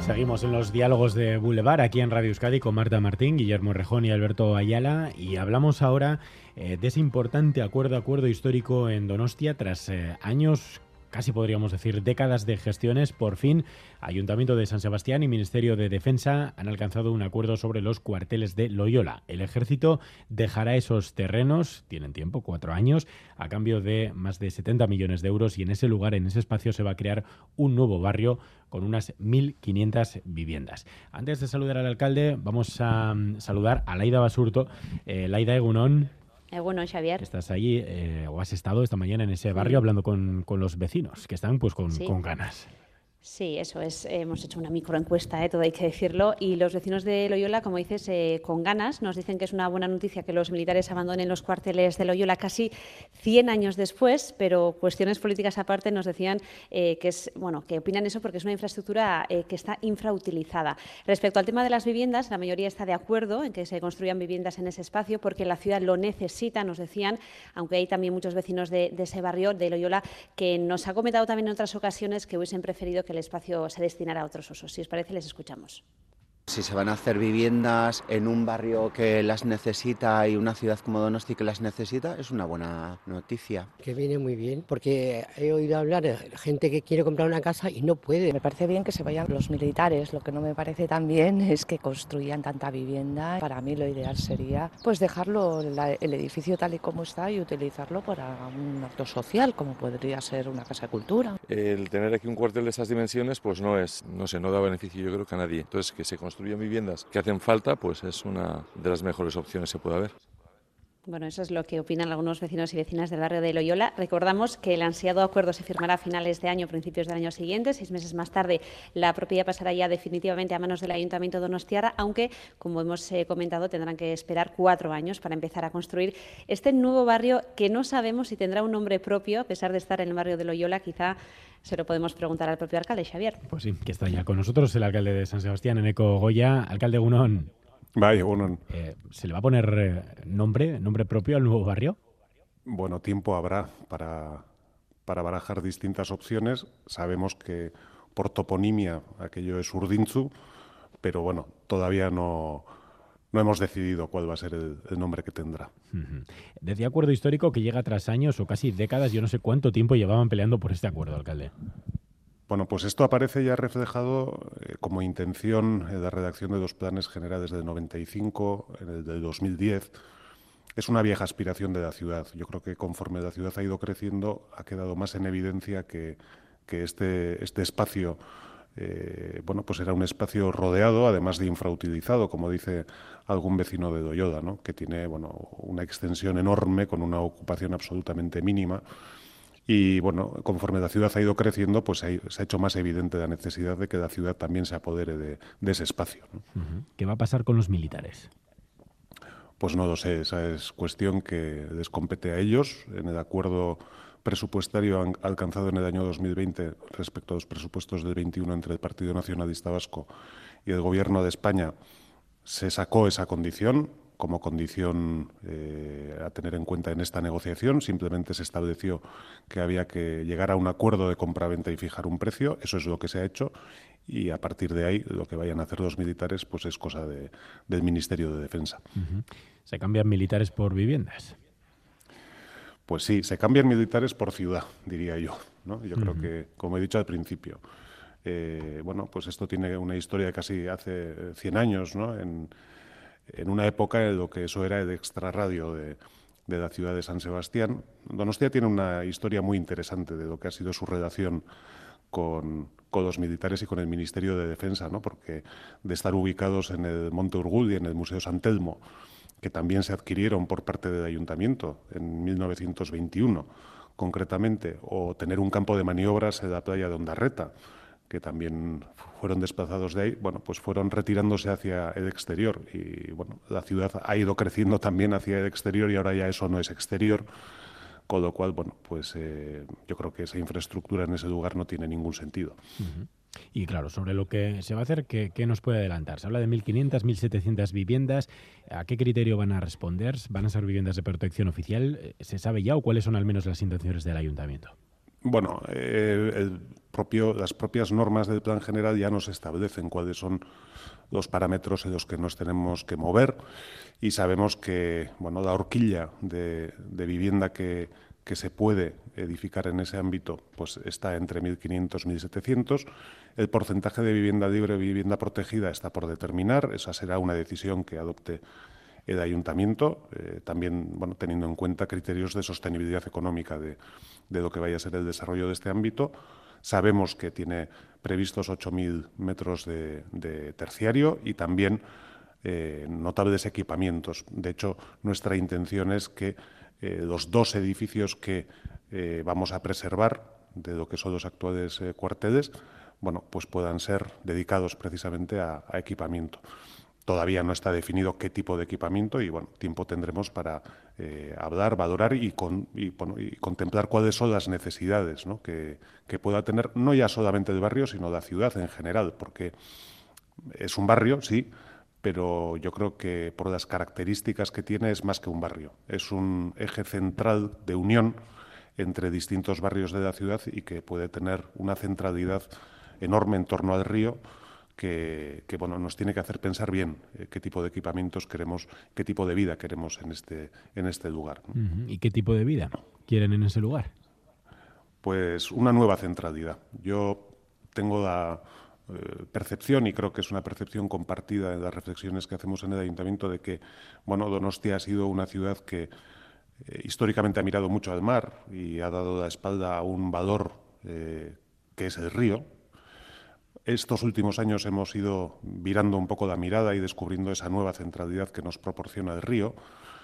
Seguimos en los diálogos de Boulevard aquí en Radio Euskadi con Marta Martín, Guillermo Rejón y Alberto Ayala, y hablamos ahora de ese importante acuerdo histórico en Donostia tras años, casi podríamos decir décadas de gestiones. Por fin, Ayuntamiento de San Sebastián y Ministerio de Defensa han alcanzado un acuerdo sobre los cuarteles de Loyola. El Ejército dejará esos terrenos, tienen tiempo, 4 años, a cambio de más de 70 millones de euros, y en ese lugar, en ese espacio, se va a crear un nuevo barrio con unas 1.500 viviendas. Antes de saludar al alcalde, vamos a saludar a Laida Basurto. Laida, egunon. Bueno, Xavier. Estás allí, o has estado esta mañana en ese barrio hablando con los vecinos, que están pues con ganas. Sí, eso es. Hemos hecho una microencuesta, todo hay que decirlo, y los vecinos de Loyola, como dices, con ganas, nos dicen que es una buena noticia que los militares abandonen los cuarteles de Loyola casi 100 años después, pero cuestiones políticas aparte nos decían que opinan eso porque es una infraestructura que está infrautilizada. Respecto al tema de las viviendas, la mayoría está de acuerdo en que se construyan viviendas en ese espacio porque la ciudad lo necesita, nos decían, aunque hay también muchos vecinos de ese barrio de Loyola que nos ha comentado también en otras ocasiones que hubiesen preferido que el espacio se destinara a otros usos. Si os parece, les escuchamos. Si se van a hacer viviendas en un barrio que las necesita y una ciudad como Donosti que las necesita, es una buena noticia. Que viene muy bien, porque he oído hablar de gente que quiere comprar una casa y no puede. Me parece bien que se vayan los militares, lo que no me parece tan bien es que construyan tanta vivienda. Para mí lo ideal sería pues dejarlo el edificio tal y como está y utilizarlo para un acto social, como podría ser una casa de cultura. El tener aquí un cuartel de estas dimensiones pues no da beneficio, yo creo, que a nadie. Entonces, que se construyan viviendas que hacen falta, pues es una de las mejores opciones que puede haber. Bueno, eso es lo que opinan algunos vecinos y vecinas del barrio de Loyola. Recordamos que el ansiado acuerdo se firmará a finales de año, principios del año siguiente. 6 meses más tarde, la propiedad pasará ya definitivamente a manos del Ayuntamiento donostiarra, aunque, como hemos comentado, tendrán que esperar 4 años para empezar a construir este nuevo barrio que no sabemos si tendrá un nombre propio, a pesar de estar en el barrio de Loyola. Quizá se lo podemos preguntar al propio alcalde, Xavier. Pues sí, que está ya con nosotros el alcalde de San Sebastián, Eneko Goya. Alcalde, egunon. Vaya, bueno. ¿Se le va a poner nombre propio al nuevo barrio? Bueno, tiempo habrá para barajar distintas opciones. Sabemos que por toponimia aquello es Urdintzu, pero bueno, todavía no hemos decidido cuál va a ser el nombre que tendrá. Desde acuerdo histórico que llega tras años o casi décadas, yo no sé cuánto tiempo llevaban peleando por este acuerdo, alcalde. Bueno, pues esto aparece ya reflejado como intención de la redacción de 2 planes generales del 95, en el del 2010. Es una vieja aspiración de la ciudad. Yo creo que conforme la ciudad ha ido creciendo, ha quedado más en evidencia que este espacio pues era un espacio rodeado, además de infrautilizado, como dice algún vecino de Loyola, ¿no? Que tiene una extensión enorme con una ocupación absolutamente mínima. Y bueno, conforme la ciudad ha ido creciendo, pues se ha hecho más evidente la necesidad de que la ciudad también se apodere de ese espacio, ¿no? ¿Qué va a pasar con los militares? Pues no lo sé, esa es cuestión que les compete a ellos. En el acuerdo presupuestario alcanzado en el año 2020 respecto a los presupuestos del 21 entre el Partido Nacionalista Vasco y el Gobierno de España, se sacó esa condición como condición a tener en cuenta en esta negociación. Simplemente se estableció que había que llegar a un acuerdo de compraventa y fijar un precio. Eso es lo que se ha hecho, y a partir de ahí lo que vayan a hacer los militares pues es cosa del Ministerio de Defensa. ¿Se cambian militares por viviendas? Pues sí, se cambian militares por ciudad, diría yo, ¿no? Yo creo que, como he dicho al principio, pues esto tiene una historia de casi hace 100 años, ¿no? En una época en lo que eso era el extrarradio de la ciudad de San Sebastián. Donostia tiene una historia muy interesante de lo que ha sido su relación con los militares y con el Ministerio de Defensa, ¿no? Porque de estar ubicados en el Monte Urgul y en el Museo San Telmo, que también se adquirieron por parte del Ayuntamiento en 1921, concretamente, o tener un campo de maniobras en la playa de Ondarreta, que también fueron desplazados de ahí, bueno, pues fueron retirándose hacia el exterior. Y bueno, la ciudad ha ido creciendo también hacia el exterior y ahora ya eso no es exterior, con lo cual, bueno, pues yo creo que esa infraestructura en ese lugar no tiene ningún sentido. Y claro, sobre lo que se va a hacer, ¿qué nos puede adelantar? Se habla de 1.500, 1.700 viviendas. ¿A qué criterio van a responder? ¿Van a ser viviendas de protección oficial? ¿Se sabe ya o cuáles son al menos las intenciones del Ayuntamiento? Bueno, las propias normas del Plan General ya nos establecen cuáles son los parámetros en los que nos tenemos que mover, y sabemos que la horquilla de vivienda que se puede edificar en ese ámbito pues está entre 1.500 y 1.700. El porcentaje de vivienda libre, vivienda protegida, está por determinar. Esa será una decisión que adopte el ayuntamiento, también teniendo en cuenta criterios de sostenibilidad económica de lo que vaya a ser el desarrollo de este ámbito. Sabemos que tiene previstos 8.000 metros de terciario y también notables equipamientos. De hecho, nuestra intención es que los 2 edificios que vamos a preservar de lo que son los actuales cuarteles, pues puedan ser dedicados precisamente a equipamiento. Todavía no está definido qué tipo de equipamiento y tiempo tendremos para hablar, valorar y contemplar cuáles son las necesidades, ¿no?, que pueda tener no ya solamente el barrio, sino la ciudad en general, porque es un barrio, sí, pero yo creo que por las características que tiene es más que un barrio. Es un eje central de unión entre distintos barrios de la ciudad y que puede tener una centralidad enorme en torno al río, que nos tiene que hacer pensar bien qué tipo de equipamientos queremos, qué tipo de vida queremos en este lugar, ¿no? ¿Y qué tipo de vida quieren en ese lugar? Pues una nueva centralidad. Yo tengo la percepción, y creo que es una percepción compartida en las reflexiones que hacemos en el Ayuntamiento, de que Donostia ha sido una ciudad que históricamente ha mirado mucho al mar y ha dado la espalda a un valor que es el río. Estos últimos años hemos ido virando un poco la mirada y descubriendo esa nueva centralidad que nos proporciona el río,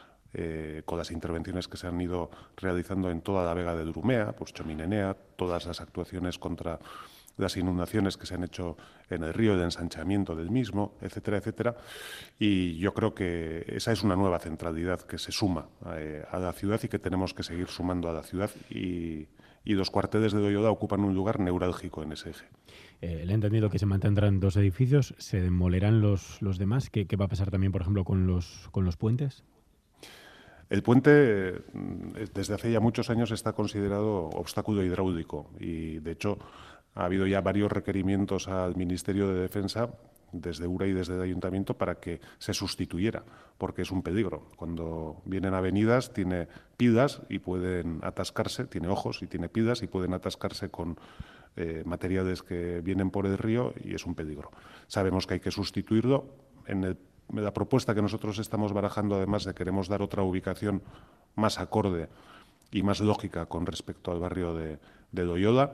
con las intervenciones que se han ido realizando en toda la vega de Durumea, pues Chominenea, todas las actuaciones contra las inundaciones que se han hecho en el río, el ensanchamiento del mismo, etcétera, etcétera. Y yo creo que esa es una nueva centralidad que se suma a la ciudad y que tenemos que seguir sumando a la ciudad, y los cuarteles de Loyola ocupan un lugar neurálgico en ese eje. Le he entendido que se mantendrán 2 edificios, ¿se demolerán los demás? ¿Qué va a pasar también, por ejemplo, con los puentes? El puente, desde hace ya muchos años, está considerado obstáculo hidráulico y, de hecho, ha habido ya varios requerimientos al Ministerio de Defensa, desde URA y desde el Ayuntamiento, para que se sustituyera, porque es un peligro. Cuando vienen avenidas, tiene pilas y pueden atascarse, tiene ojos y tiene pilas y pueden atascarse con materiales que vienen por el río, y es un peligro. Sabemos que hay que sustituirlo. En la propuesta que nosotros estamos barajando, además, de queremos dar otra ubicación más acorde y más lógica con respecto al barrio de Loyola.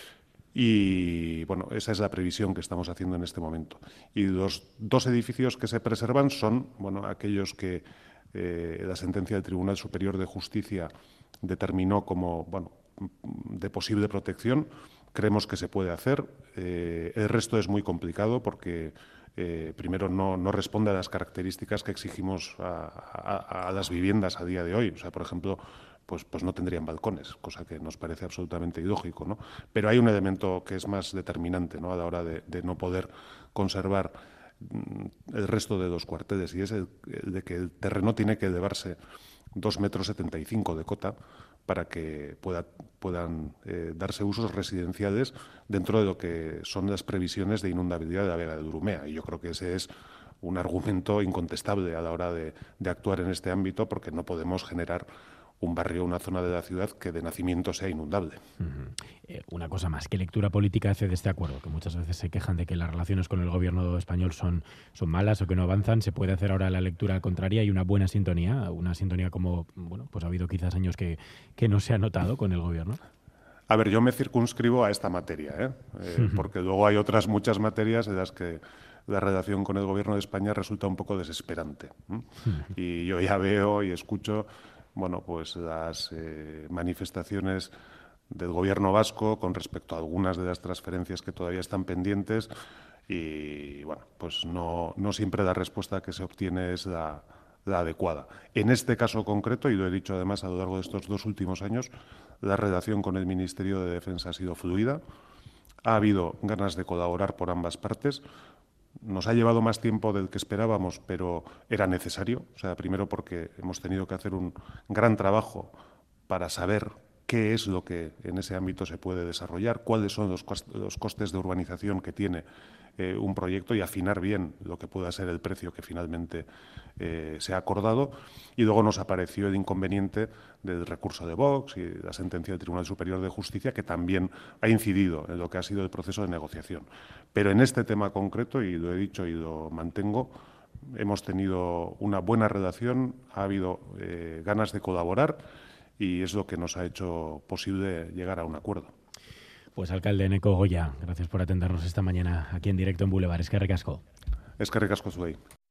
Y esa es la previsión que estamos haciendo en este momento. Y los 2 edificios que se preservan son aquellos que la sentencia del Tribunal Superior de Justicia determinó como de posible protección. Creemos que se puede hacer. El resto es muy complicado porque primero no responde a las características que exigimos a las viviendas a día de hoy. O sea, por ejemplo, pues no tendrían balcones, cosa que nos parece absolutamente ilógico, ¿no? Pero hay un elemento que es más determinante, ¿no?, a la hora de no poder conservar el resto de los cuarteles, y es el de que el terreno tiene que elevarse 2,75 metros de cota para que puedan darse usos residenciales dentro de lo que son las previsiones de inundabilidad de la vega de Durumea. Y yo creo que ese es un argumento incontestable a la hora de actuar en este ámbito, porque no podemos generar un barrio, una zona de la ciudad que de nacimiento sea inundable. Una cosa más, ¿qué lectura política hace de este acuerdo? Que muchas veces se quejan de que las relaciones con el gobierno español son malas o que no avanzan. ¿Se puede hacer ahora la lectura contraria y una buena sintonía? Una sintonía como, pues ha habido quizás años que no se ha notado con el gobierno. A ver, yo me circunscribo a esta materia, porque luego hay otras muchas materias en las que la relación con el gobierno de España resulta un poco desesperante. Y yo ya veo y escucho pues las manifestaciones del gobierno vasco con respecto a algunas de las transferencias que todavía están pendientes, y pues no siempre la respuesta que se obtiene es la adecuada. En este caso concreto, y lo he dicho además a lo largo de estos 2 últimos años, la relación con el Ministerio de Defensa ha sido fluida, ha habido ganas de colaborar por ambas partes. Nos ha llevado más tiempo del que esperábamos, pero era necesario. O sea, primero porque hemos tenido que hacer un gran trabajo para saber qué es lo que en ese ámbito se puede desarrollar, cuáles son los costes de urbanización que tiene un proyecto y afinar bien lo que pueda ser el precio que finalmente se ha acordado. Y luego nos apareció el inconveniente del recurso de Vox y la sentencia del Tribunal Superior de Justicia, que también ha incidido en lo que ha sido el proceso de negociación. Pero en este tema concreto, y lo he dicho y lo mantengo, hemos tenido una buena relación, ha habido ganas de colaborar y es lo que nos ha hecho posible llegar a un acuerdo. Pues alcalde Eneko Goya, gracias por atendernos esta mañana aquí en directo en Boulevard. Eskerrik asko. Eskerrik asko zuei.